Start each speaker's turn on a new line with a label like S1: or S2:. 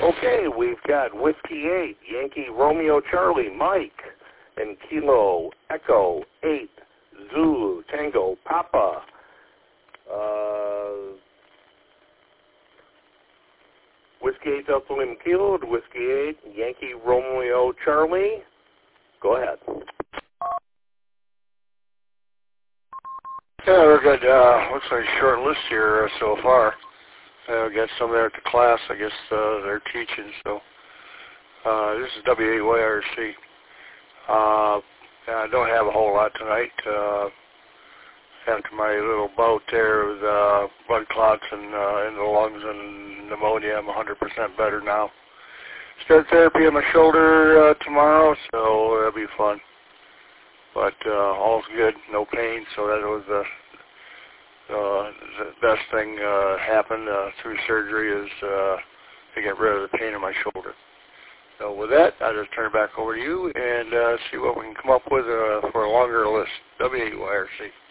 S1: Okay, we've got Whiskey 8, Yankee Romeo Charlie, Mike, and Kilo Echo 8, Zulu Tango Papa. Whiskey 8 Delta Lima Kilo to Whiskey 8, Yankee Romeo Charlie. Go ahead.
S2: Yeah, we're good. Looks like a short list here so far. I got some there at the class. I guess they're teaching. So this is W8YRC. I don't have a whole lot tonight. After my little bout there with blood clots and in the lungs and pneumonia, I'm 100% better now. Start therapy on my shoulder tomorrow, so that'll be fun. But all's good, no pain, so that was the best thing happened through surgery is to get rid of the pain in my shoulder. So with that, I'll just turn it back over to you and see what we can come up with for a longer list. W8YRC.